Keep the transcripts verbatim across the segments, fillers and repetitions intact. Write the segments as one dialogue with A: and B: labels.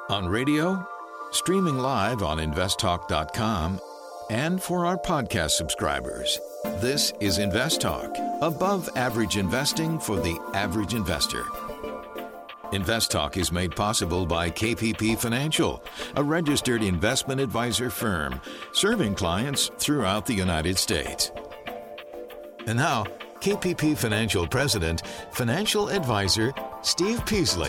A: On radio, streaming live on invest talk dot com, and for our podcast subscribers. This is Invest Talk, above average investing for the average investor. Invest Talk is made possible by K P P Financial, a registered investment advisor firm serving clients throughout the United States. And now, K P P Financial President, Financial Advisor, Steve Peasley.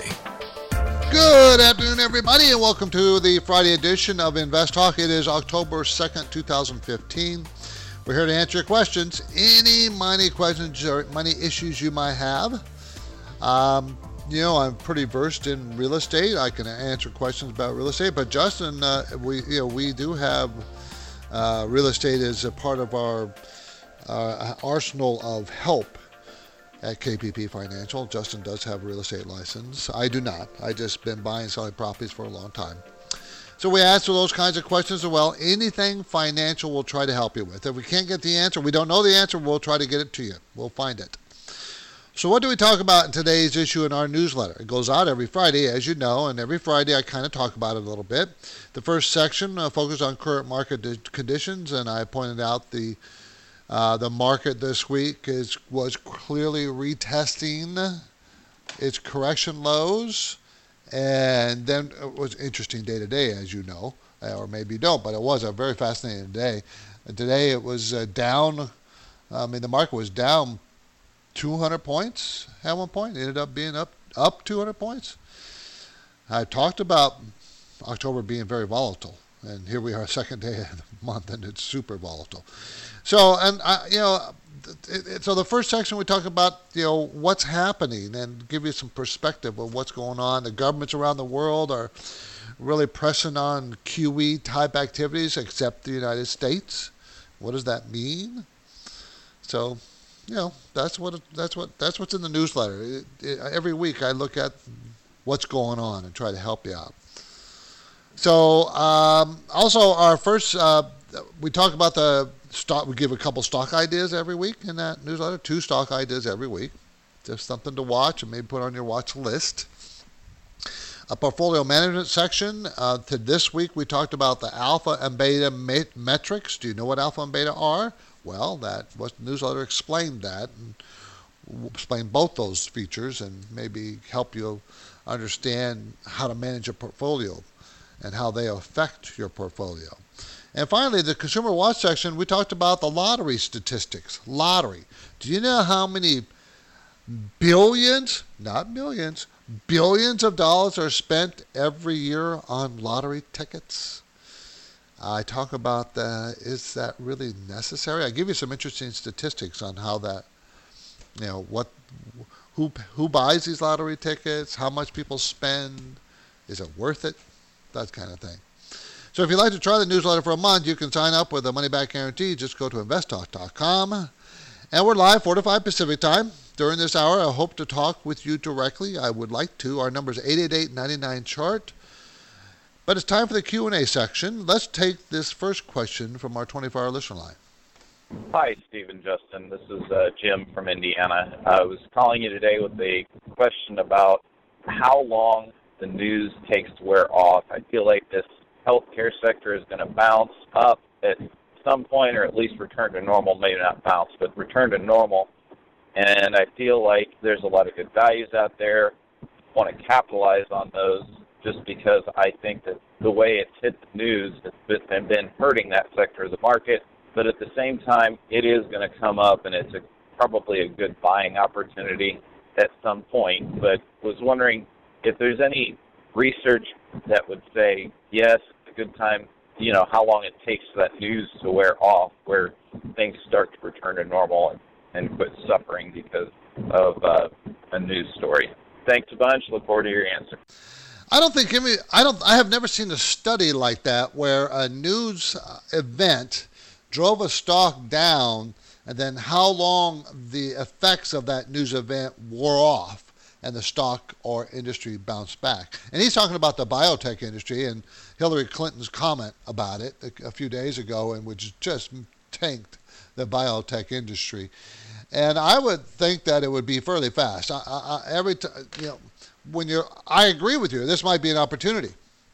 B: Good afternoon, everybody, and welcome to the Friday edition of Invest Talk. It is October second, twenty fifteen. We're here to answer your questions, any money questions or money issues you might have. Um, you know, I'm pretty versed in real estate. I can answer questions about real estate, but Justin, uh, we you know we do have uh, real estate as a part of our uh, arsenal of help at K P P Financial. Justin does have a real estate license. I do not. I just been buying and selling properties for a long time. So we answer those kinds of questions as well. Anything financial we'll try to help you with. If we can't get the answer, we don't know the answer, we'll try to get it to you. We'll find it. So what do we talk about in today's issue in our newsletter? It goes out every Friday, as you know, and every Friday I kind of talk about it a little bit. The first section uh, focuses on current market conditions, and I pointed out the Uh, the market this week is was clearly retesting its correction lows, and then it was interesting day to day, as you know, or maybe you don't, but it was a very fascinating day. And today it was uh, down. I mean, the market was down two hundred points at one point. It ended up being up up two hundred points. I talked about October being very volatile, and here we are, second day of the month, and it's super volatile. So, and I, you know, it, it, so the first section we talk about, you know, what's happening and give you some perspective of what's going on. The governments around the world are really pressing on Q E type activities, except the United States. What does that mean? So, you know, that's what that's what that's what's in the newsletter. It, it, every week I look at what's going on and try to help you out. So, um, also our first, uh, we talk about the stock. We give a couple stock ideas every week in that newsletter. Two stock ideas every week. Just something to watch and maybe put on your watch list. A portfolio management section. Uh, to this week we talked about the alpha and beta mat- metrics. Do you know what alpha and beta are? Well, that was the newsletter explained that, and we'll explain both those features and maybe help you understand how to manage your portfolio and how they affect your portfolio. And finally, the Consumer Watch section, we talked about the lottery statistics. Lottery. Do you know how many billions, not millions, billions of dollars are spent every year on lottery tickets? I talk about that. Is that really necessary? I give you some interesting statistics on how that, you know, what, who who buys these lottery tickets, how much people spend, is it worth it, that kind of thing. So if you'd like to try the newsletter for a month, you can sign up with a money-back guarantee. Just go to invest talk dot com. And we're live four to five Pacific time. During this hour, I hope to talk with you directly. I would like to. Our number is eight eight eight, nine nine, chart. But it's time for the Q and A section. Let's take this first question from our twenty-four hour listener line.
C: Hi, Steve and Justin. This is uh, Jim from Indiana. I was calling you today with a question about how long the news takes to wear off. I feel like this healthcare sector is going to bounce up at some point, or at least return to normal, maybe not bounce, but return to normal. And I feel like there's a lot of good values out there. I want to capitalize on those just because I think that the way it's hit the news has been hurting that sector of the market. But at the same time, it is going to come up, and it's a, probably a good buying opportunity at some point. But was wondering if there's any research that would say, yes, it's a good time, you know, how long it takes for that news to wear off, where things start to return to normal and, and quit suffering because of uh, a news story. Thanks a bunch. Look forward to your answer.
B: I don't think any, I don't. I have never seen a study like that where a news event drove a stock down, and then how long the effects of that news event wore off, and the stock or industry bounced back. And he's talking about the biotech industry and Hillary Clinton's comment about it a, a few days ago, and which just tanked the biotech industry. And I would think that it would be fairly fast. I, I, every t- you know, when you're, I agree with you. This might be an opportunity.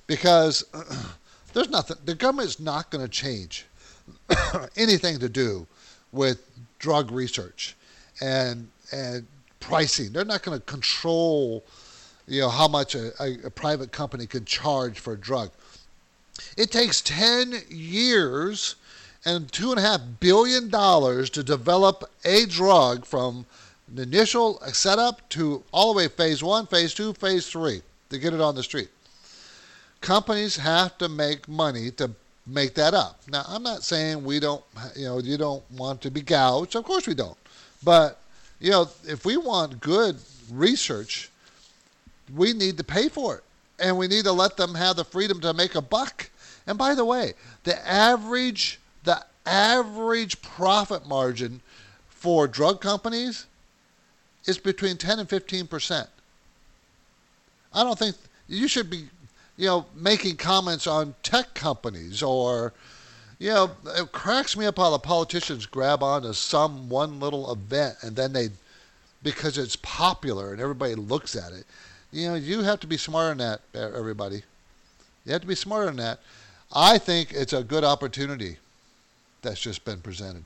B: because there's nothing, the government's not going to change anything to do with drug research and and pricing. They're not going to control, you know, how much a, a, a private company can charge for a drug. It takes ten years and two and a half billion dollars to develop a drug from the initial setup to all the way phase one, phase two, phase three to get it on the street. Companies have to make money to make that up. Now, I'm not saying we don't, you know, you don't want to be gouged. Of course we don't. But, you know, if we want good research, we need to pay for it. And we need to let them have the freedom to make a buck. And by the way, the average, the average profit margin for drug companies is between ten and fifteen percent. I don't think you should be, you know, making comments on tech companies or, you know, it cracks me up how the politicians grab onto some one little event and then they, because it's popular and everybody looks at it. You know, you have to be smarter than that, everybody. You have to be smarter than that. I think it's a good opportunity that's just been presented.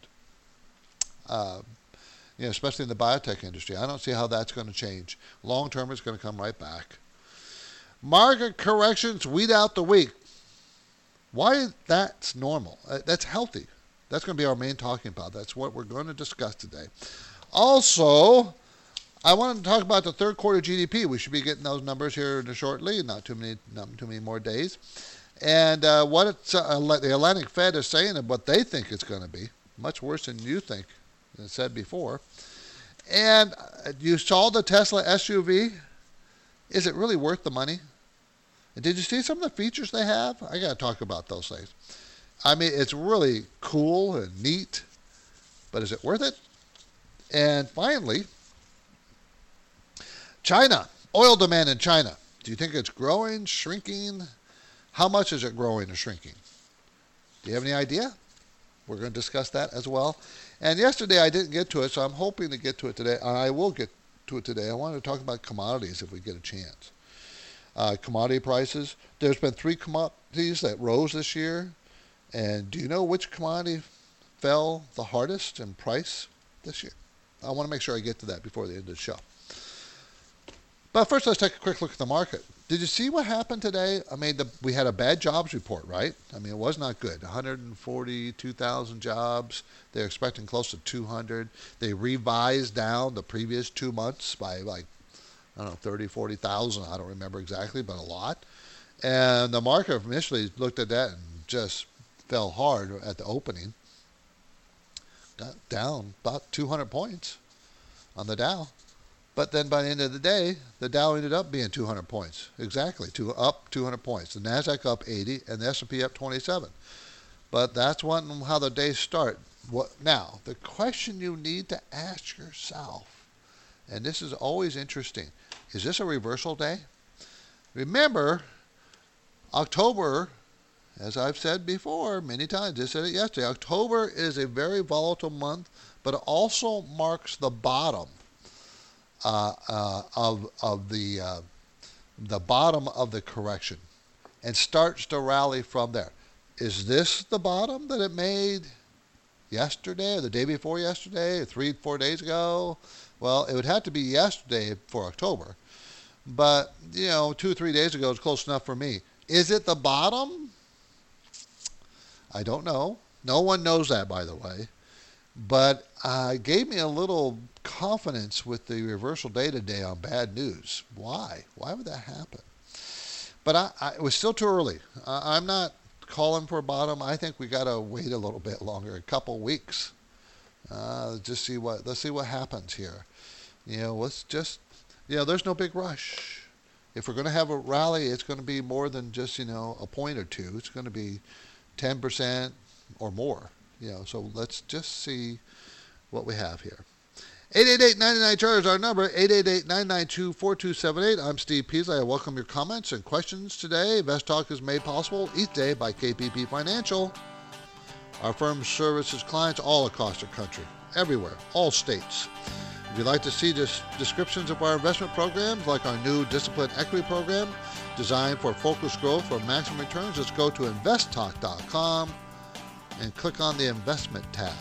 B: Uh, you know, especially in the biotech industry. I don't see how that's going to change. Long term, it's going to come right back. Market corrections weed out the weak. Why that's normal? Uh, that's healthy. That's going to be our main talking about. That's what we're going to discuss today. Also, I wanted to talk about the third quarter G D P. We should be getting those numbers here shortly. Not too many, not too many more days. And uh, what it's, uh, the Atlantic Fed is saying and what they think it's going to be. Much worse than you think, as I said before. And uh, you saw the Tesla S U V. Is it really worth the money? And did you see some of the features they have? I got to talk about those things. I mean, it's really cool and neat, but is it worth it? And finally, China, oil demand in China. Do you think it's growing, shrinking? How much is it growing or shrinking? Do you have any idea? We're going to discuss that as well. And yesterday I didn't get to it, so I'm hoping to get to it today. I will get to it today. I wanted to talk about commodities if we get a chance. Uh, commodity prices. There's been three commodities that rose this year. And do you know which commodity fell the hardest in price this year? I want to make sure I get to that before the end of the show. But first, let's take a quick look at the market. Did you see what happened today? I mean, the, we had a bad jobs report, right? I mean, it was not good. one hundred forty-two thousand jobs. They're expecting close to two hundred. They revised down the previous two months by like, I don't know, thirty, forty thousand. I don't remember exactly, but a lot. And the market initially looked at that and just fell hard at the opening. Got down about two hundred points on the Dow. But then by the end of the day, the Dow ended up being two hundred points. Exactly, two, up two hundred points. The NASDAQ up eighty and the S and P up twenty-seven. But that's one how the days start. What, now, the question you need to ask yourself, and this is always interesting, is this a reversal day? Remember, October, as I've said before many times, I said it yesterday, October is a very volatile month, but it also marks the bottom. Uh, uh, of of the uh, the bottom of the correction, and starts to rally from there. Is this the bottom that it made yesterday, or the day before yesterday, or three, four days ago? Well, it would have to be yesterday for October, but you know, two, three days ago is close enough for me. Is it the bottom? I don't know. No one knows that, by the way. But uh, it gave me a little confidence with the reversal day today on bad news. Why? Why would that happen? But I, I, it was still too early. I, I'm not calling for a bottom. I think we got to wait a little bit longer, a couple weeks. Uh, just see what. Let's see what happens here. You know, let's just. You know, there's no big rush. If we're going to have a rally, it's going to be more than just, you know, a point or two. It's going to be ten percent or more. You know, so let's just see what we have here. eight eight eight, nine nine, C H A R T is our number, eight eight eight, nine nine two, four two seven eight. I'm Steve Peasley. I welcome your comments and questions today. Invest Talk is made possible each day by K P P Financial. Our firm services clients all across the country, everywhere, all states. If you'd like to see this descriptions of our investment programs, like our new Disciplined Equity program, designed for focused growth for maximum returns. Just go to invest talk dot com and click on the investment tab.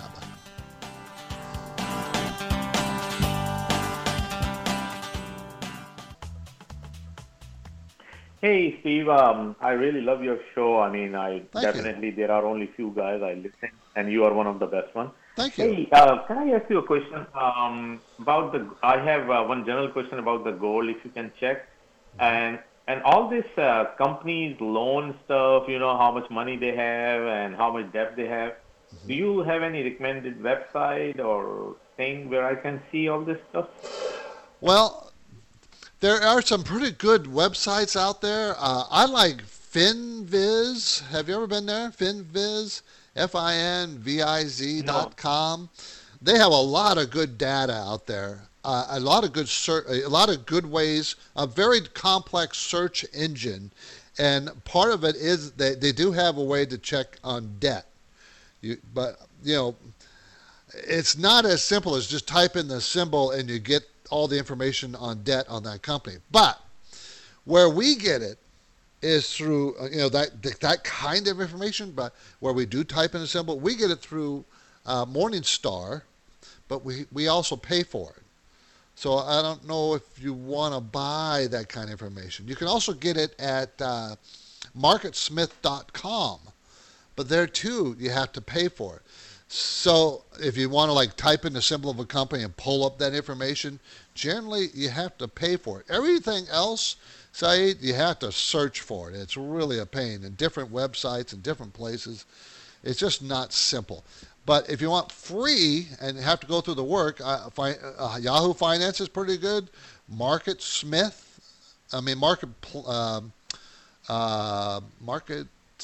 D: Hey, Steve, um, I really love your show. I mean, I
B: Thank
D: definitely,
B: you.
D: there are only few guys I listen, and you are one of the best ones.
B: Thank you.
D: Hey, uh, can I ask you a question um, about the, I have uh, one general question about the gold, if you can check. And and all this uh, companies, loan stuff, you know, how much money they have and how much debt they have. Mm-hmm. Do you have any recommended website or thing where I can see all this stuff?
B: Well, there are some pretty good websites out there. Uh, I like FinViz. Have you ever been there? FinViz, F I N V I Z dot com. No. They have a lot of good data out there. Uh, a lot of good ser- a lot of good ways. A very complex search engine, and part of it is they they do have a way to check on debt. You, but you know, it's not as simple as just type in the symbol and you get all the information on debt on that company. But where we get it is through, you know, that that kind of information, but where we do type in a symbol, we get it through uh, Morningstar, but we, we also pay for it. So I don't know if you want to buy that kind of information. You can also get it at uh, market smith dot com, but there too you have to pay for it. So if you want to like type in the symbol of a company and pull up that information, generally you have to pay for it. Everything else, Saeed, you have to search for it. It's really a pain in different websites and different places. It's just not simple. But if you want free and have to go through the work, uh, fi- uh, Yahoo Finance is pretty good. Market Smith, I mean Market um, uh, Market.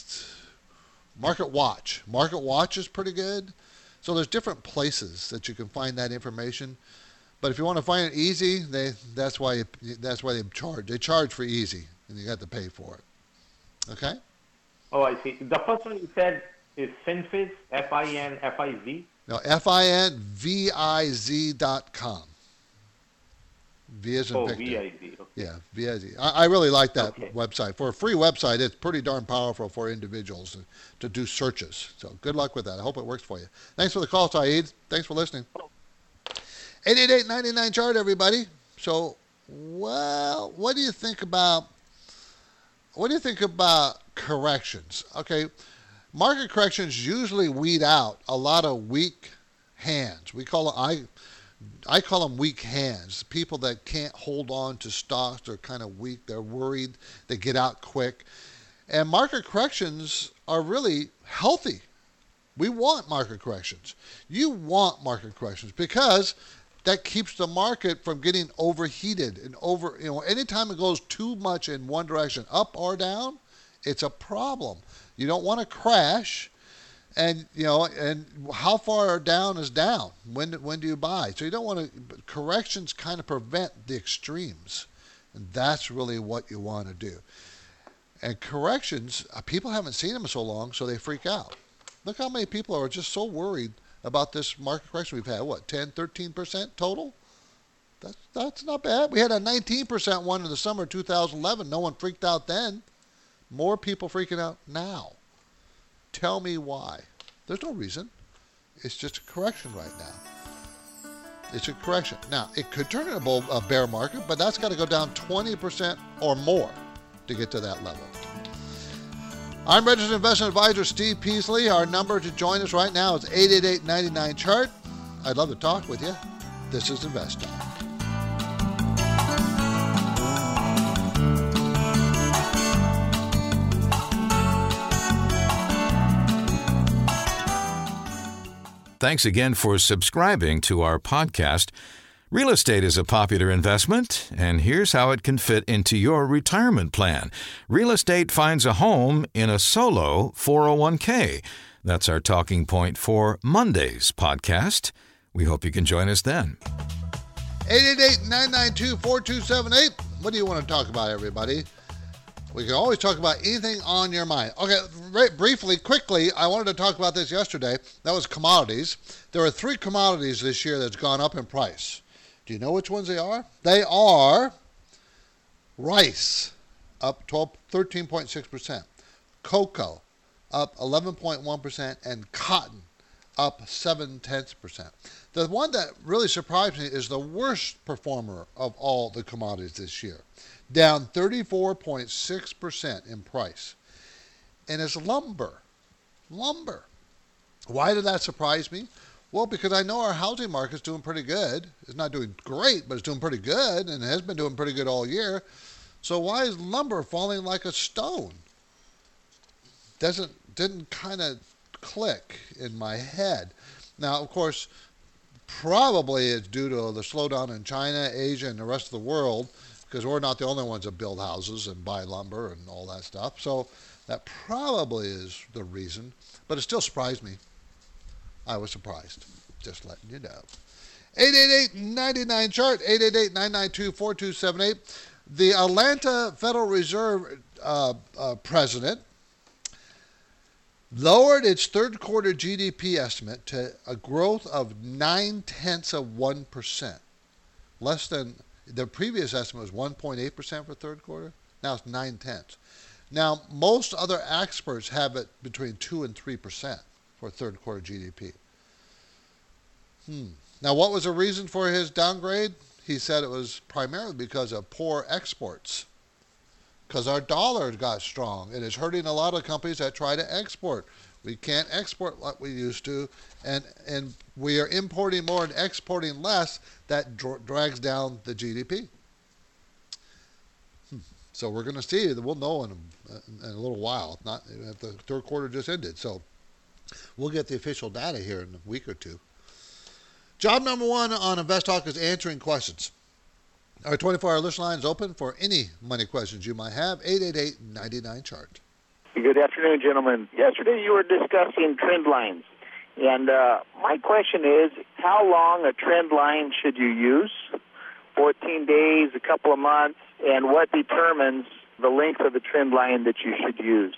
B: Market Watch. Market Watch is pretty good. So there's different places that you can find that information. But if you want to find it easy, they that's why you, that's why they charge. They charge for easy, and you got to pay for it. Okay?
D: Oh, I see. The first one you said is FinViz, F I N F I Z?
B: No, F I N V I Z dot com. V as in
D: oh,
B: Victor.
D: V I Z. Okay.
B: Yeah, V I Z. I, I really like that
D: okay.
B: website. For a free website, it's pretty darn powerful for individuals to, to do searches. So good luck with that. I hope it works for you. Thanks for the call, Saeed. Thanks for listening. eight eight eight, nine nine, chart, everybody. So, well, what do you think about, what do you think about corrections? Okay, market corrections usually weed out a lot of weak hands. We call it, I, I call them weak hands. People that can't hold on to stocks, they're kind of weak, they're worried, they get out quick. And market corrections are really healthy. We want market corrections. You want market corrections because that keeps the market from getting overheated and over, you know, anytime it goes too much in one direction, up or down, it's a problem. You don't want to crash. And, you know, and how far down is down? When when do you buy? So you don't want to, corrections kind of prevent the extremes. And that's really what you want to do. And corrections, people haven't seen them so long, so they freak out. Look how many people are just so worried about this market correction we've had. What, ten, thirteen percent total? That's, that's not bad. We had a nineteen percent one in the summer of two thousand eleven. No one freaked out then. More people freaking out now. Tell me why. There's no reason. It's just a correction right now. It's a correction. Now, it could turn into a bear market, but that's got to go down twenty percent or more to get to that level. I'm registered investment advisor Steve Peasley. Our number to join us right now is eight eight eight, nine nine, chart. I'd love to talk with you. This is Invest Talk.
A: Thanks again for subscribing to our podcast. Real estate is a popular investment, and here's how it can fit into your retirement plan. Real estate finds a home in a solo four oh one k. That's our talking point for Monday's podcast. We hope you can join us then.
B: eight eight eight, nine nine two, four two seven eight. What do you want to talk about, everybody? We can always talk about anything on your mind. Okay, right, briefly, quickly, I wanted to talk about this yesterday. That was commodities. There are three commodities this year that's gone up in price. Do you know which ones they are? They are rice, up twelve, thirteen point six percent. Cocoa, up eleven point one percent. And cotton, up seven tenths percent. The one that really surprised me is the worst performer of all the commodities this year, down thirty-four point six percent in price. And it's lumber. Lumber. Why did that surprise me? Well, because I know our housing market's doing pretty good. It's not doing great, but it's doing pretty good, and it has been doing pretty good all year. So why is lumber falling like a stone? Doesn't didn't kind of click in my head. Now, of course, probably it's due to the slowdown in China, Asia, and the rest of the world, because we're not the only ones that build houses and buy lumber and all that stuff. So that probably is the reason, but it still surprised me. I was surprised, just letting you know. eight eight eight, nine nine, chart, eight eight eight, nine nine two, four two seven eight. The Atlanta Federal Reserve uh, uh, president lowered its third quarter G D P estimate to a growth of nine tenths of one percent. Less than, the previous estimate was one point eight percent for third quarter. Now it's nine tenths. Now, most other experts have it between two and three percent for third quarter G D P. Hmm. Now, what was the reason for his downgrade? He said it was primarily because of poor exports, because our dollar got strong and it's hurting a lot of companies that try to export. We can't export like we used to, and and we are importing more and exporting less. That dr- drags down the G D P. Hmm. So we're going to see. We'll know in a, in a little while. Not if the third quarter just ended. So we'll get the official data here in a week or two. Job number one on Invest Talk is answering questions. Our twenty-four hour list line is open for any money questions you might have. eight eight eight, nine nine, chart.
E: Good afternoon, gentlemen. Yesterday you were discussing trend lines. And uh, my question is, how long a trend line should you use? fourteen days, a couple of months, and what determines the length of the trend line that you should use?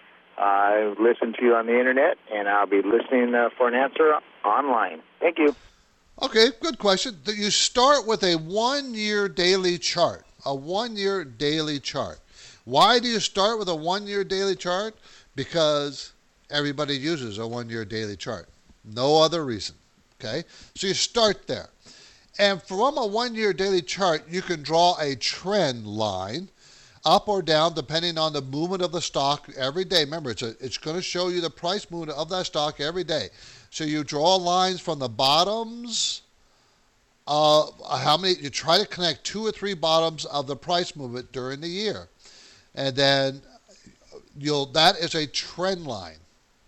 E: I listened to you on the internet, and I'll be listening uh, for an answer online. Thank you.
B: Okay, good question. You start with a one-year daily chart, a one-year daily chart. Why do you start with a one-year daily chart? Because everybody uses a one-year daily chart. No other reason, okay? So you start there. And from a one-year daily chart, you can draw a trend line, up or down, depending on the movement of the stock every day. Remember, it's, a, it's going to show you the price movement of that stock every day. So you draw lines from the bottoms. Uh, how many? You try to connect two or three bottoms of the price movement during the year, and then you'll. That is a trend line.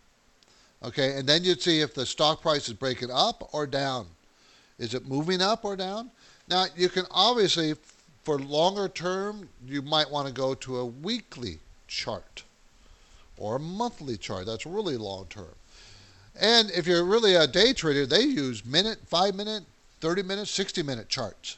B: Okay, and then you'd see if the stock price is breaking up or down. Is it moving up or down? Now you can obviously, for longer term, you might want to go to a weekly chart or a monthly chart. That's really long term. And if you're really a day trader, they use minute, five minute, thirty minute, sixty minute charts.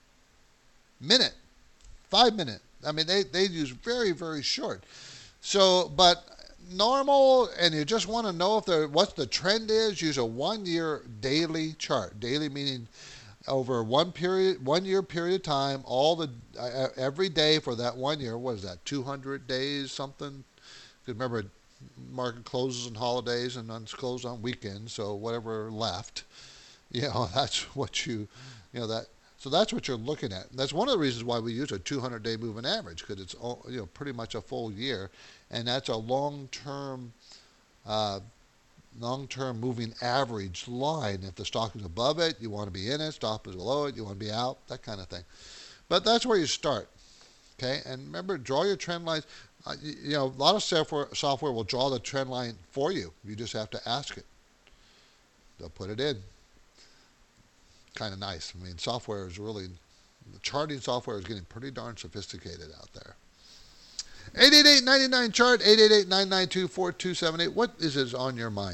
B: Minute, five minute. I mean, they, they use very, very short. So, but normal, and you just want to know if there, what the trend is, use a one year daily chart. Daily meaning over one period, one year period of time, all the, uh, every day for that one year. What is that, two hundred days, something? Because remember, market closes on holidays and it's closed on weekends, so whatever left, you know, that's what you, you know, that, so that's what you're looking at. That's one of the reasons why we use a two hundred day moving average, because it's, all, you know, pretty much a full year, and that's a long-term, uh, long-term moving average line. If the stock is above it, you want to be in it. Stock is below it, you want to be out, that kind of thing. But that's where you start, okay? And remember, draw your trend lines. Uh, you, you know, a lot of software software will draw the trend line for you. You just have to ask it. They'll put it in. Kind of nice. I mean, software is really, the charting software is getting pretty darn sophisticated out there. eight eight eight, nine nine, chart, eight eight eight, nine nine two, four two seven eight. What is it on your mind?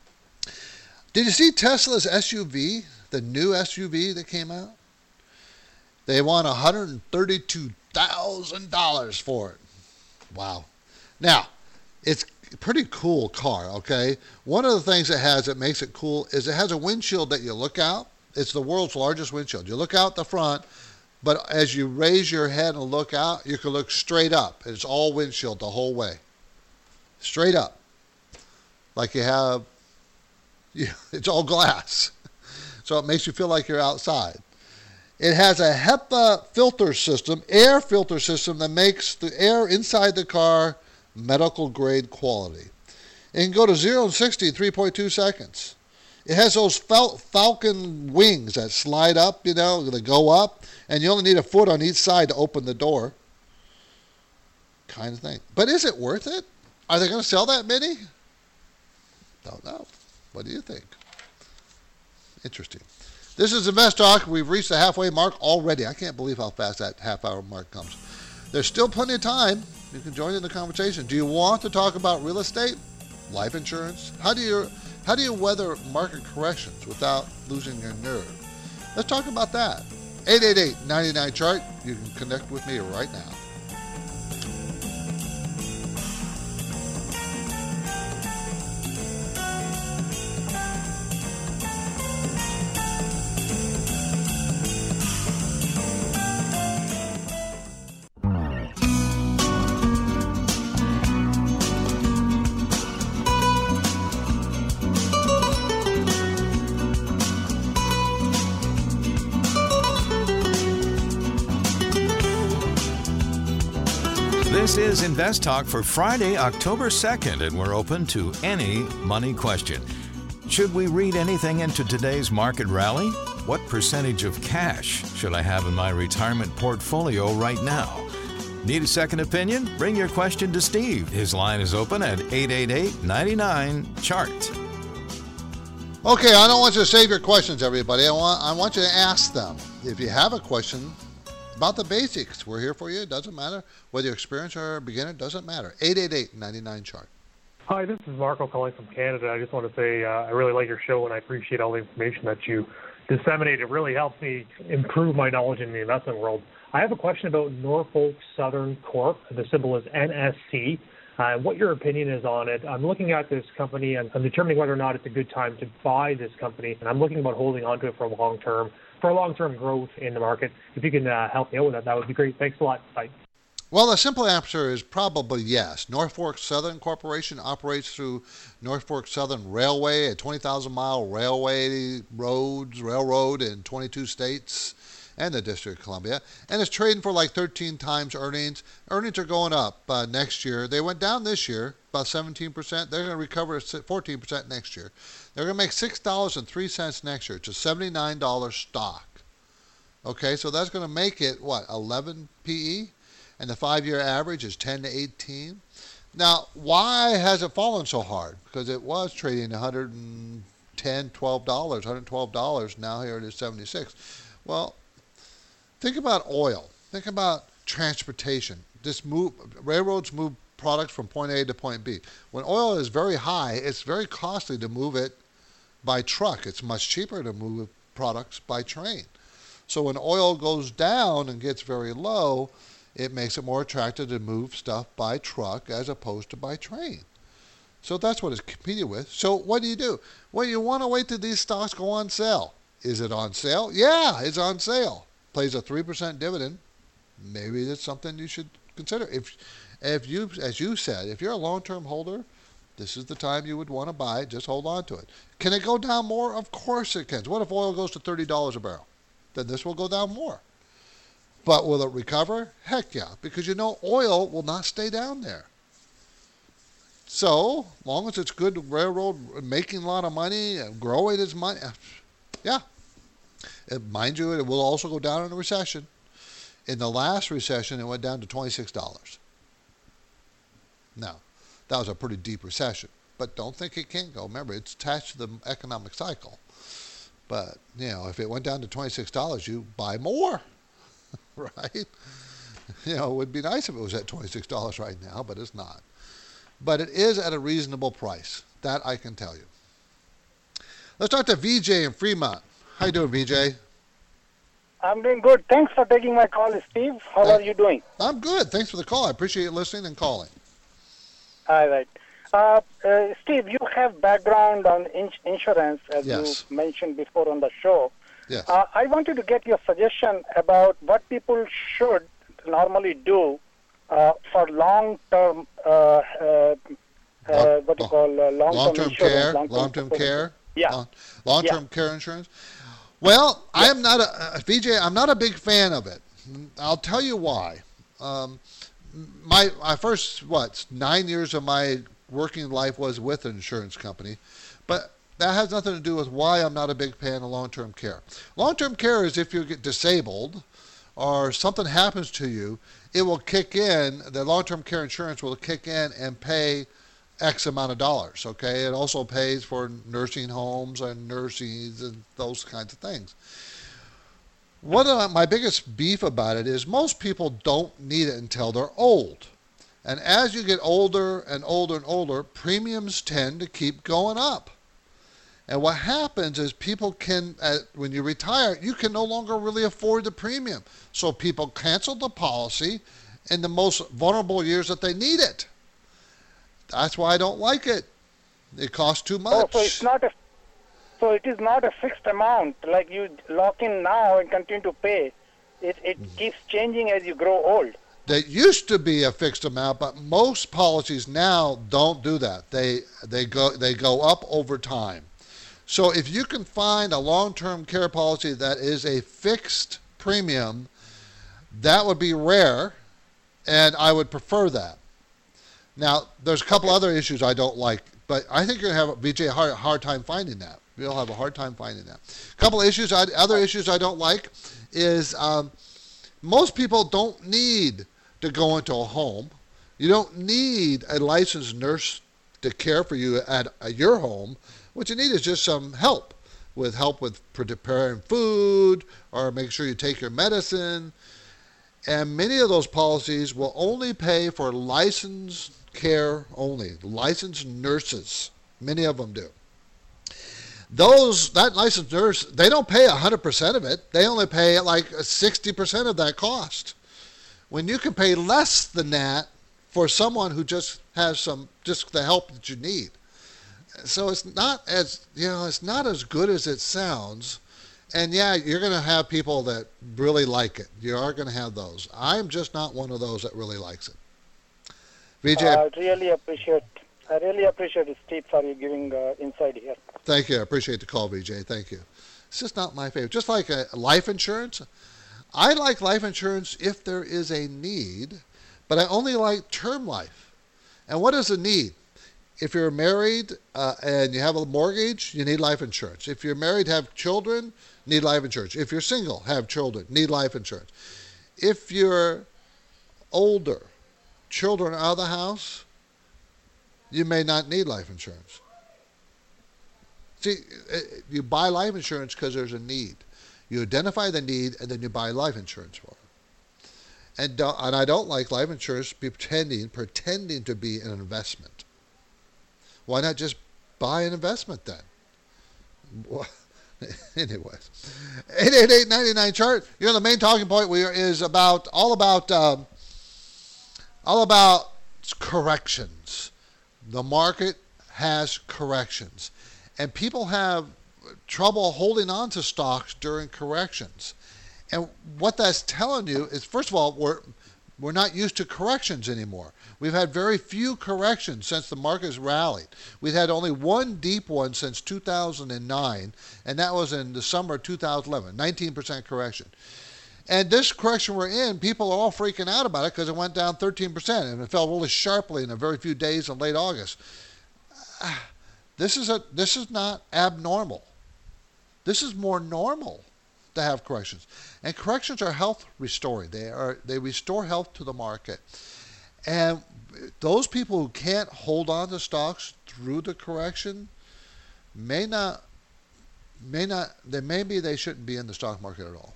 B: Did you see Tesla's S U V, the new S U V that came out? They want one hundred thirty-two thousand dollars for it. Wow. Now, it's a pretty cool car, okay? One of the things it has that makes it cool is it has a windshield that you look out. It's the world's largest windshield. You look out the front, But as you raise your head and look out, you can look straight up. It's all windshield the whole way. Straight up. Like you have, you, it's all glass. So it makes you feel like you're outside. It has a HEPA filter system, air filter system that makes the air inside the car medical grade quality. It can go to zero and sixty in three point two seconds. It has those fal- falcon wings that slide up, you know, that go up, and you only need a foot on each side to open the door. Kind of thing. But is it worth it? Are they going to sell that many? Don't know. What do you think? Interesting. This is Invest Talk. We've reached the halfway mark already. I can't believe how fast that half-hour mark comes. There's still plenty of time. You can join in the conversation. Do you want to talk about real estate, life insurance? How do you how do you weather market corrections without losing your nerve? Let's talk about that. eight eight eight, nine nine, chart. You can connect with me right now.
A: This is Invest Talk for Friday, October second, and we're open to any money question. Should we read anything into today's market rally? What percentage of cash should I have in my retirement portfolio right now? Need a second opinion? Bring your question to Steve. His line is open at eight eight eight, nine nine, chart.
B: Okay, I don't want you to save your questions, everybody. I want I want you to ask them. If you have a question about the basics, we're here for you. It doesn't matter. Whether you're experienced or a beginner, it doesn't matter. eight eight eight, nine nine, chart.
F: Hi, this is Marco calling from Canada. I just want to say uh, I really like your show, and I appreciate all the information that you disseminate. It really helps me improve my knowledge in the investment world. I have a question about Norfolk Southern Corp. The symbol is N S C. Uh, what your opinion is on it. I'm looking at this company, and I'm determining whether or not it's a good time to buy this company, and I'm looking about holding onto it for a long term. for long-term growth in the market. If you can uh, help me out with that, that would be great. Thanks a lot. Bye.
B: Well, the simple answer is probably yes. Norfolk Southern Corporation operates through Norfolk Southern Railway, a twenty thousand mile railway roads, railroad in twenty-two states and the District of Columbia, and it's trading for like thirteen times earnings. Earnings are going up uh, next year. They went down this year, about seventeen percent. They're going to recover fourteen percent next year. They're going to make six dollars and three cents next year. It's a seventy-nine dollars stock. Okay, so that's going to make it, what, eleven P E? And the five-year average is ten to eighteen. Now, why has it fallen so hard? Because it was trading one hundred ten, twelve dollars, one hundred twelve dollars. Now here it is seventy-six. Well, think about oil. Think about transportation. This move, railroads move products from point A to point B. When oil is very high, it's very costly to move it by truck. It's much cheaper to move products by train. So when oil goes down and gets very low, it makes it more attractive to move stuff by truck as opposed to by train. So that's what it's competing with. So what do you do? Well, you want to wait till these stocks go on sale. Is it on sale? Yeah, it's on sale. Pays a three percent dividend. Maybe that's something you should consider. If, if you, as you said, if you're a long-term holder, this is the time you would want to buy. Just hold on to it. Can it go down more? Of course it can. What if oil goes to thirty dollars a barrel? Then this will go down more. But will it recover? Heck yeah, because you know oil will not stay down there. So, as long as it's good railroad, making a lot of money, growing its money, yeah. It, mind you, it will also go down in a recession. In the last recession, it went down to twenty-six dollars. Now, that was a pretty deep recession, but don't think it can't go. Remember, it's attached to the economic cycle. But, you know, if it went down to twenty-six dollars, you buy more. Right? You know, it would be nice if it was at twenty-six dollars right now, but it's not. But it is at a reasonable price. That I can tell you. Let's talk to V J in Fremont. How you doing, V J?
G: I'm doing good. Thanks for taking my call, Steve. How uh, are you doing?
B: I'm good. Thanks for the call. I appreciate you listening and calling.
G: All right. Uh, uh, Steve, you have background on ins- insurance, as
B: yes.
G: you mentioned before on the show.
B: Yes.
G: Uh, I wanted to get your suggestion about what people should normally do uh, for long-term, uh, uh, uh, what do you call uh, long-term,
B: long-term
G: insurance,
B: care,
G: long-term,
B: long-term care,
G: Yeah.
B: long, long-term care insurance. Well, I am not a uh, V J. I'm not a big fan of it. I'll tell you why. Um, my my first what nine years of my working life was with an insurance company, but that has nothing to do with why I'm not a big fan of long-term care. Long-term care is if you get disabled or something happens to you, it will kick in. The long-term care insurance will kick in and pay X amount of dollars, okay? It also pays for nursing homes and nurses and those kinds of things. One of my biggest beef about it is most people don't need it until they're old. And as you get older and older and older, premiums tend to keep going up. And what happens is people can, uh, when you retire, you can no longer really afford the premium. So people cancel the policy in the most vulnerable years that they need it. That's why I don't like it. It costs too much.
G: Oh, so it's not a, so it is not a fixed amount, like you lock in now and continue to pay. It, it mm-hmm. keeps changing as you grow old.
B: That used to be a fixed amount, but most policies now don't do that. They they go they go up over time. So if you can find a long-term care policy that is a fixed premium, that would be rare, and I would prefer that. Now, there's a couple
G: okay.
B: other issues I don't like, but I think you're going to have, V J, a hard, hard time finding that. You'll have a hard time finding that. A couple of issues, I, other issues I don't like is um, most people don't need to go into a home. You don't need a licensed nurse to care for you at, at your home. What you need is just some help, with help with preparing food or make sure you take your medicine. And many of those policies will only pay for licensed care only, licensed nurses. Many of them do. Those, that licensed nurse, they don't pay one hundred percent of it. They only pay like sixty percent of that cost. When you can pay less than that for someone who just has some, just the help that you need. So it's not as, you know, it's not as good as it sounds. And yeah, you're going to have people that really like it. You are going to have those. I'm just not one of those that really likes it. V J.
G: I really appreciate, I really appreciate it, Steve, for you giving uh, insight here.
B: Thank you. I appreciate the call, V J. Thank you. It's just not my favorite. Just like a life insurance. I like life insurance if there is a need, but I only like term life. And what is a need? If you're married uh, and you have a mortgage, you need life insurance. If you're married, have children, need life insurance. If you're single, have children, need life insurance. If you're older, children out of the house, you may not need life insurance. See, you buy life insurance because there's a need. You identify the need, and then you buy life insurance for it. And, don't, and I don't like life insurance pretending, pretending to be an investment. Why not just buy an investment then? Well, anyways, eight eight eight, nine nine, chart. You know, the main talking point we are, is about all about um, all about corrections. The market has corrections, and people have trouble holding on to stocks during corrections. And what that's telling you is, first of all, we're we're not used to corrections anymore. We've had very few corrections since the market's rallied. We've had only one deep one since two thousand nine, and that was in the summer of two thousand eleven, nineteen percent correction. And this correction we're in, people are all freaking out about it because it went down thirteen percent, and it fell really sharply in a very few days in late August. This is a this is not abnormal. This is more normal to have corrections. And corrections are health restoring. They are they restore health to the market. And those people who can't hold on to stocks through the correction may not, may not, they maybe they shouldn't be in the stock market at all.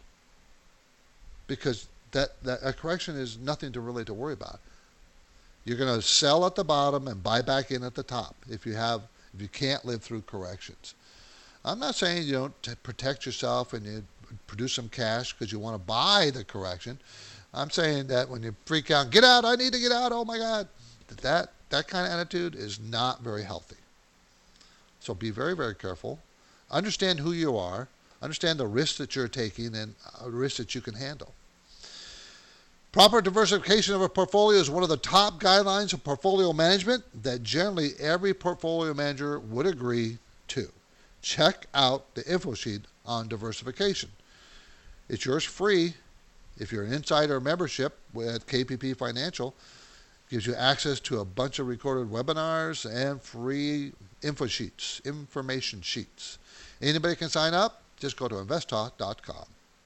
B: Because that, that a correction is nothing to really to worry about. You're going to sell at the bottom and buy back in at the top if you have, if you can't live through corrections. I'm not saying you don't t- protect yourself and you produce some cash because you want to buy the correction. I'm saying that when you freak out, get out, I need to get out, oh my God, that that kind of attitude is not very healthy. So be very, very careful. Understand who you are. Understand the risks that you're taking and uh, risks that you can handle. Proper diversification of a portfolio is one of the top guidelines of portfolio management that generally every portfolio manager would agree to. Check out the info sheet on diversification. It's yours free if you're an insider membership with K P P Financial. It gives you access to a bunch of recorded webinars and free info sheets, information sheets. Anybody can sign up. Just go to invest talk dot com.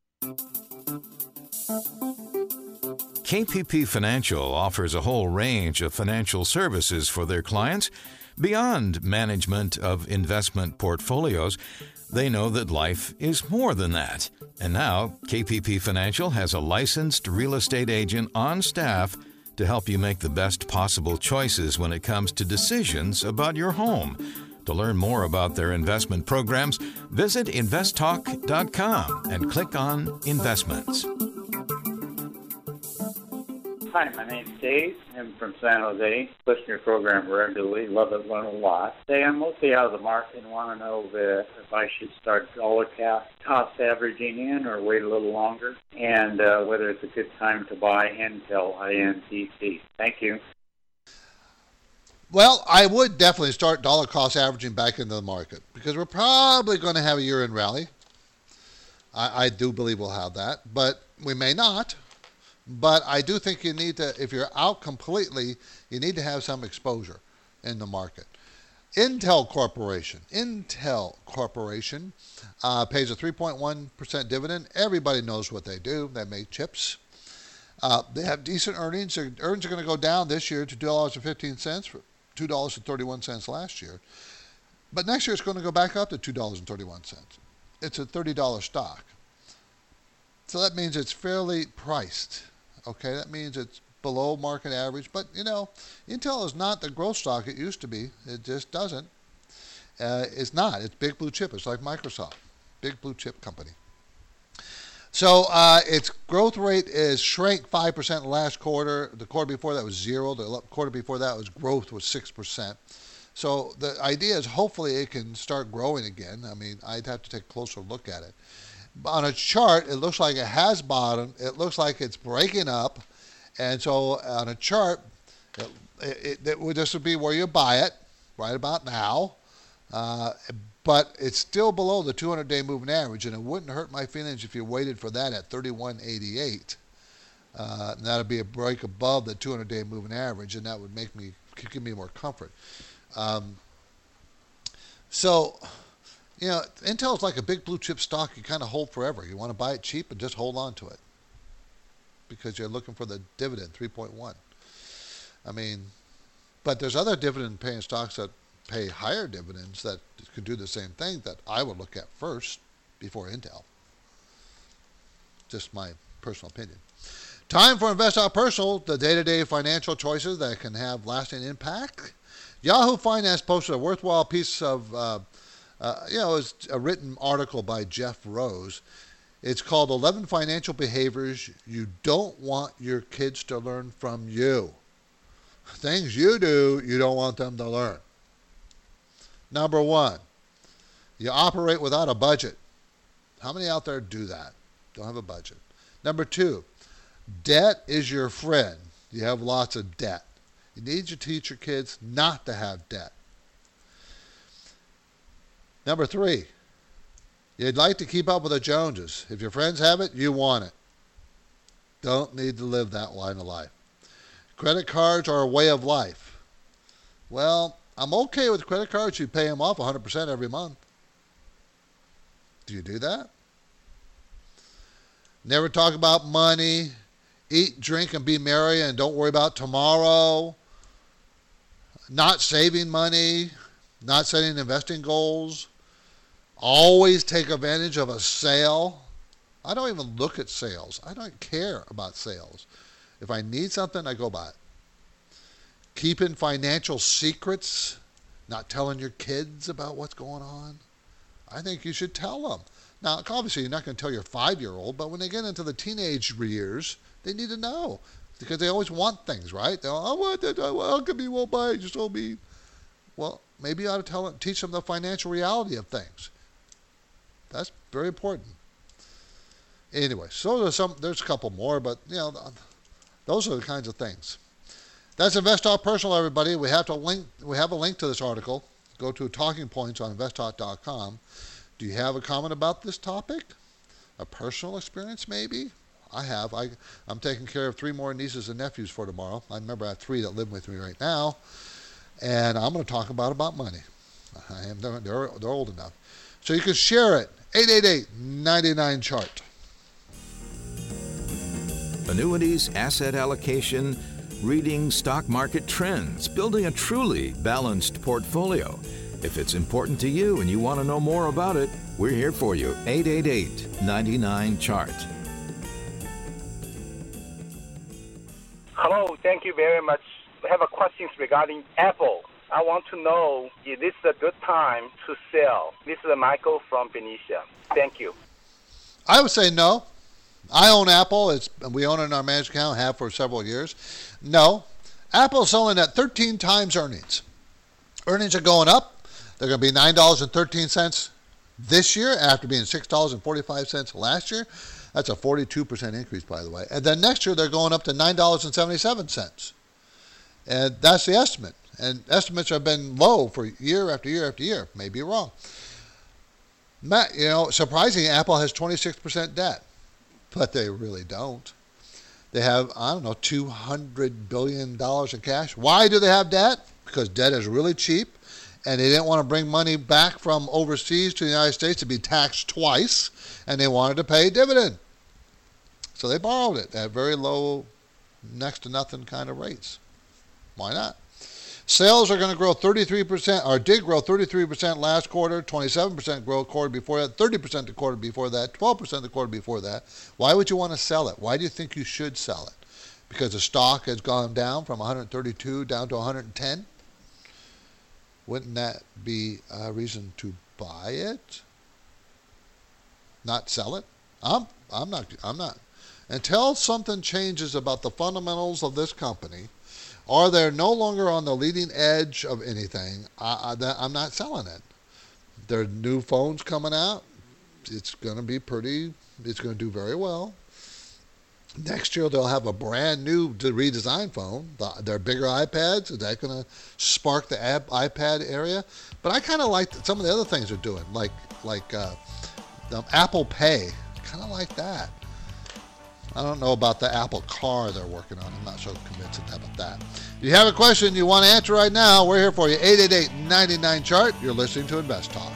A: K P P Financial offers a whole range of financial services for their clients. Beyond management of investment portfolios, they know that life is more than that. And now, K P P Financial has a licensed real estate agent on staff to help you make the best possible choices when it comes to decisions about your home. To learn more about their investment programs, visit invest talk dot com and click on Investments.
H: Hi, my name's Dave. I'm from San Jose. Listen to your program regularly. Love it, learn a lot. Today, I'm mostly out of the market and want to know if, if I should start dollar cost averaging in or wait a little longer, and uh, whether it's a good time to buy Intel, I N T C. Thank you.
B: Well, I would definitely start dollar cost averaging back into the market because we're probably going to have a year-end rally. I, I do believe we'll have that, but we may not. But I do think you need to, if you're out completely, you need to have some exposure in the market. Intel Corporation, Intel Corporation uh, pays a three point one percent dividend. Everybody knows what they do. They make chips. Uh, they have decent earnings. Their earnings are going to go down this year to two dollars and fifteen cents from two dollars and thirty-one cents last year. But next year it's going to go back up to two dollars and thirty-one cents. It's a thirty dollars stock. So that means it's fairly priced. Okay, that means it's below market average. But, you know, Intel is not the growth stock it used to be. It just doesn't. Uh, it's not. It's big blue chip. It's like Microsoft. Big blue chip company. So uh, its growth rate is shrank five percent in the last quarter. The quarter before that was zero. The quarter before that was growth was six percent. So the idea is hopefully it can start growing again. I mean, I'd have to take a closer look at it. On a chart, it looks like it has bottomed. It looks like it's breaking up. And so on a chart, it, it, it would, this would be where you buy it, right about now. Uh, but it's still below the two hundred day moving average, and it wouldn't hurt my feelings if you waited for that at thirty-one eighty-eight. Uh, and that would be a break above the two hundred day moving average, and that would make me, give me more comfort. Um, so... You know, Intel is like a big blue chip stock you kind of hold forever. You want to buy it cheap and just hold on to it because you're looking for the dividend, three point one. I mean, but there's other dividend-paying stocks that pay higher dividends that could do the same thing that I would look at first before Intel. Just my personal opinion. Time for Invest Out Personal, the day-to-day financial choices that can have lasting impact. Yahoo Finance posted a worthwhile piece of... Uh, Uh, you know, it's a written article by Jeff Rose. It's called eleven Financial Behaviors You Don't Want Your Kids to Learn from You. Things you do, you don't want them to learn. Number one, you operate without a budget. How many out there do that? Don't have a budget. Number two, debt is your friend. You have lots of debt. You need to teach your kids not to have debt. Number three, you'd like to keep up with the Joneses. If your friends have it, you want it. Don't need to live that line of life. Credit cards are a way of life. Well, I'm okay with credit cards. You pay them off one hundred percent every month. Do you do that? Never talk about money. Eat, drink, and be merry, and don't worry about tomorrow. Not saving money. Not setting investing goals. Always take advantage of a sale. I don't even look at sales. I don't care about sales. If I need something, I go buy it. Keeping financial secrets, not telling your kids about what's going on. I think you should tell them. Now, obviously, you're not going to tell your five-year-old, but when they get into the teenage years, they need to know because they always want things, right? They'll, I want that. How come you won't buy it? You told me. Well, maybe you ought to tell them, teach them the financial reality of things. That's very important. Anyway, so there's some. There's a couple more, but you know, those are the kinds of things. That's InvestTalk Personal, everybody. We have to link. We have a link to this article. Go to Talking Points on invest talk dot com. Do you have a comment about this topic? A personal experience, maybe? I have. I, I'm taking care of three more nieces and nephews for tomorrow. I remember I have three that live with me right now, and I'm going to talk about about money. I am. They're, they're, they're old enough. So you can share it. eight eight eight, nine nine, chart.
A: Annuities, asset allocation, reading stock market trends, building a truly balanced portfolio. If it's important to you and you want to know more about it, we're here for you. eight eight eight, nine nine, chart.
I: Hello, thank you very much. I have a question regarding Apple. I want to know if this is a good time to sell. This is Michael from Benicia. Thank you.
B: I would say no. I own Apple. It's we own it in our managed account, have for several years. No. Apple's selling at thirteen times earnings. Earnings are going up. They're going to be nine dollars and thirteen cents this year after being six dollars and forty-five cents last year. That's a forty-two percent increase, by the way. And then next year, they're going up to nine dollars and seventy-seven cents. And that's the estimate. And estimates have been low for year after year after year. Maybe you're wrong. Matt, you know, surprisingly, Apple has twenty-six percent debt. But they really don't. They have, I don't know, two hundred billion dollars in cash. Why do they have debt? Because debt is really cheap, and they didn't want to bring money back from overseas to the United States to be taxed twice, and they wanted to pay a dividend. So they borrowed it at very low, next to nothing kind of rates. Why not? Sales are going to grow thirty-three percent, or did grow thirty-three percent last quarter, twenty-seven percent growth quarter before that, thirty percent the quarter before that, twelve percent the quarter before that. Why would you want to sell it? Why do you think you should sell it? Because the stock has gone down from one hundred thirty-two down to one hundred ten? Wouldn't that be a reason to buy it? Not sell it? I'm I'm not I'm not. Until something changes about the fundamentals of this company, or they're no longer on the leading edge of anything, I, I, I'm not selling it. There are new phones coming out. It's going to be pretty, it's going to do very well. Next year, they'll have a brand new redesigned phone. The, their bigger iPads, is that going to spark the app, iPad area? But I kind of like some of the other things they're doing, like, like uh, the Apple Pay. Kind of like that. I don't know about the Apple car they're working on. I'm not so convinced about that. If you have a question you want to answer right now, we're here for you. eight eight eight, nine nine, chart. You're listening to Invest Talk.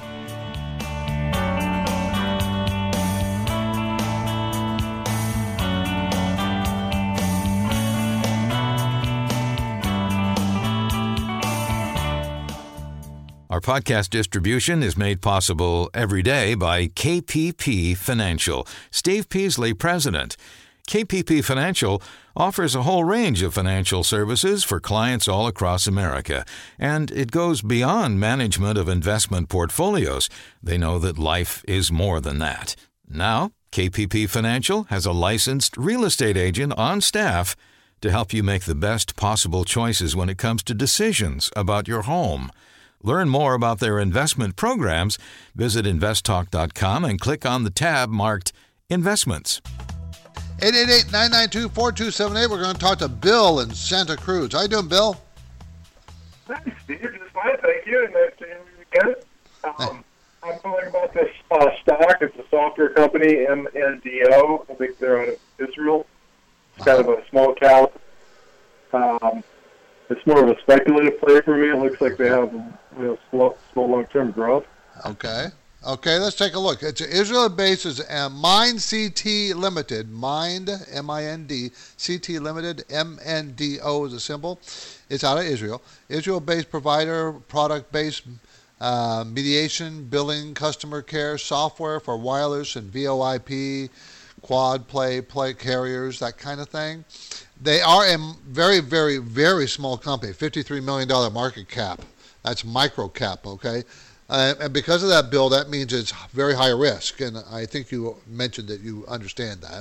A: Our podcast distribution is made possible every day by K P P Financial. Steve Peasley, President. K P P Financial offers a whole range of financial services for clients all across America, and it goes beyond management of investment portfolios. They know that life is more than that. Now, K P P Financial has a licensed real estate agent on staff to help you make the best possible choices when it comes to decisions about your home. Learn more about their investment programs. Visit invest talk dot com and click on the tab marked Investments.
B: eight eight eight, nine nine two, four two seven eight. We're going to talk to Bill in Santa Cruz. How you doing, Bill?
J: Thanks, Steve. Just fine, thank you. And nice to hear you again. Um, I'm calling about this uh, stock. It's a software company, M N D O. I think they're out of Israel. It's kind of a small cap. Um, it's more of a speculative play for me. It looks like they have you know, slow, slow long-term growth.
B: Okay. Okay, let's take a look. It's Israel-based is uh, Mind C T Limited. Mind, M I N D, C T Limited, M N D O is a symbol. It's out of Israel. Israel-based provider, product-based uh, mediation, billing, customer care, software for wireless and V O I P, quad play, play carriers, that kind of thing. They are a very, very, very small company, fifty-three million dollars market cap. That's micro cap, okay? Uh, and because of that, Bill, that means it's very high risk. And I think you mentioned that you understand that.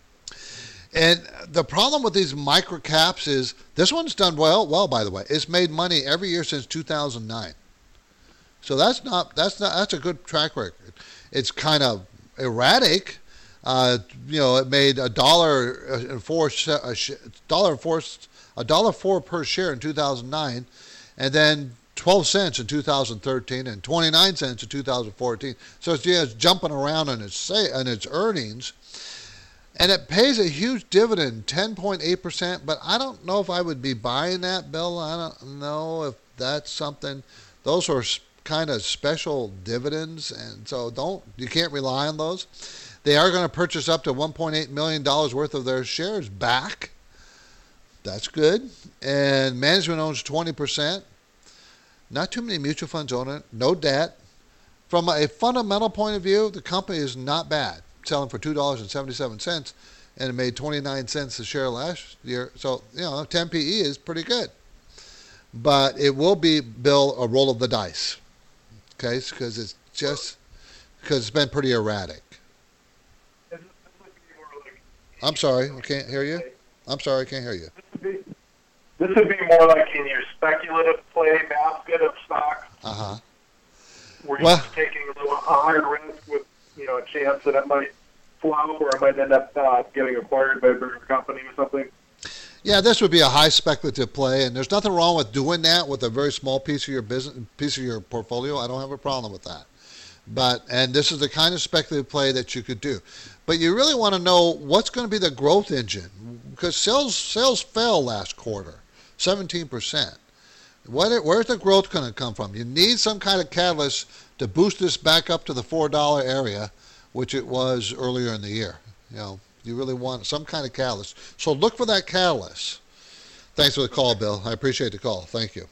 B: And the problem with these micro caps is this one's done well, well, by the way. It's made money every year since two thousand nine. So that's not, that's not, that's a good track record. It's kind of erratic. Uh, you know, it made a dollar and four, a dollar four, a dollar four per share in two thousand nine, and then twelve cents in two thousand thirteen, and twenty-nine cents in two thousand fourteen. So it's, yeah, it's jumping around on its say on its earnings, and it pays a huge dividend, ten point eight percent. But I don't know if I would be buying that, Bill. I don't know if that's something. Those are kind of special dividends, and so don't you can't rely on those. They are going to purchase up to one point eight million dollars worth of their shares back. That's good. And management owns twenty percent. Not too many mutual funds own it. No debt. From a fundamental point of view, the company is not bad. Selling for two dollars and seventy-seven cents, and it made twenty-nine cents a share last year. So, you know, ten P E is pretty good. But it will be, Bill, a roll of the dice. Okay? Because it's just, because it's been pretty erratic. I'm sorry, I can't hear you. I'm sorry, I can't hear you.
J: This would be more like in your speculative play basket of stocks.
B: Uh-huh.
J: Where you're
B: Well,
J: just taking a little higher risk with, you know, a chance that it might flop or it might end up uh, getting acquired by a bigger company or something.
B: yeah, this would be a high speculative play, and there's nothing wrong with doing that with a very small piece of your business, piece of your portfolio. I don't have a problem with that. But and this is the kind of speculative play that you could do. But you really want to know what's going to be the growth engine, because sales sales fell last quarter, seventeen percent. What, where's the growth going to come from? You need some kind of catalyst to boost this back up to the four dollar area, which it was earlier in the year. You know, you really want some kind of catalyst. So look for that catalyst. Thanks for the call, Bill. I appreciate the call. Thank you.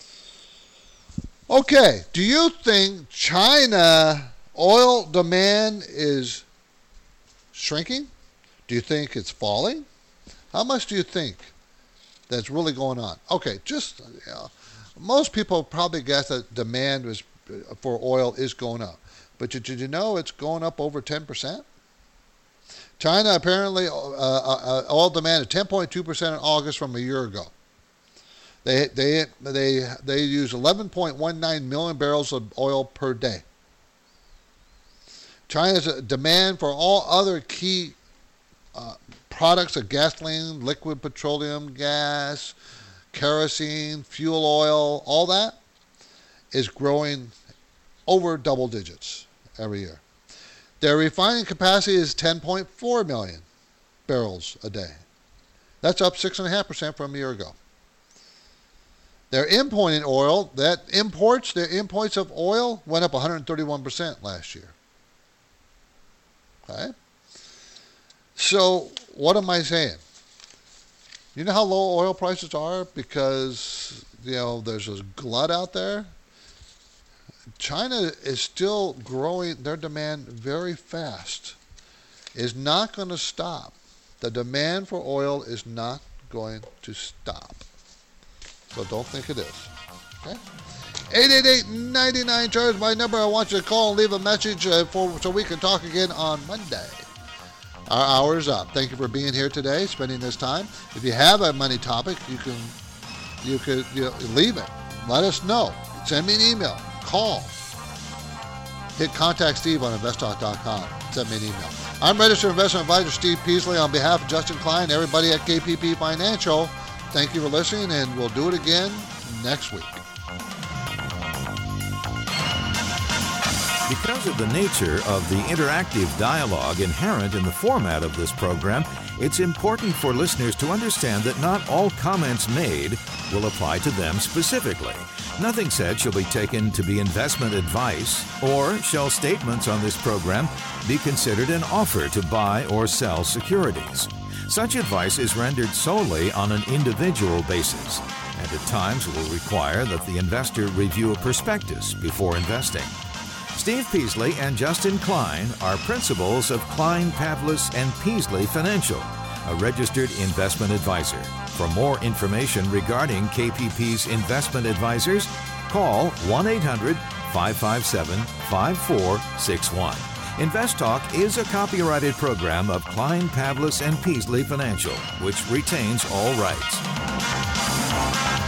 B: Okay, do you think China oil demand is shrinking? Do you think it's falling? How much do you think that's really going on? Okay, just, you know, most people probably guess that demand was, for oil is going up. But did you know it's going up over ten percent? China apparently, uh, uh, oil demand is ten point two percent in August from a year ago. They they they they use eleven point one nine million barrels of oil per day. China's demand for all other key uh, products of gasoline, liquid petroleum gas, kerosene, fuel oil, all that is growing over double digits every year. Their refining capacity is ten point four million barrels a day. That's up six point five percent from a year ago. They're importing oil. That imports, their imports of oil went up one hundred thirty-one percent last year. Okay? So, what am I saying? You know how low oil prices are because, you know, there's a glut out there? China is still growing their demand very fast. It's not going to stop. The demand for oil is not going to stop. So don't think it is. Okay? eight eight eight, nine nine, C H A R G E, my number. I want you to call and leave a message uh, for, so we can talk again on Monday. Our hour is up. Thank you for being here today, spending this time. If you have a money topic, you can you could you know, leave it. Let us know. Send me an email. Call. Hit Contact Steve on invest talk dot com. Send me an email. I'm Registered Investment Advisor Steve Peasley on behalf of Justin Klein, everybody at K P P Financial. Thank you for listening, and we'll do it again next week.
A: Because of the nature of the interactive dialogue inherent in the format of this program, it's important for listeners to understand that not all comments made will apply to them specifically. Nothing said shall be taken to be investment advice, or shall statements on this program be considered an offer to buy or sell securities. Such advice is rendered solely on an individual basis, and at times will require that the investor review a prospectus before investing. Steve Peasley and Justin Klein are principals of Klein, Pavlis and Peasley Financial, a registered investment advisor. For more information regarding K P P's investment advisors, call one eight hundred, five five seven, five four six one. Invest Talk is a copyrighted program of Klein, Pavlis and Peasley Financial, which retains all rights.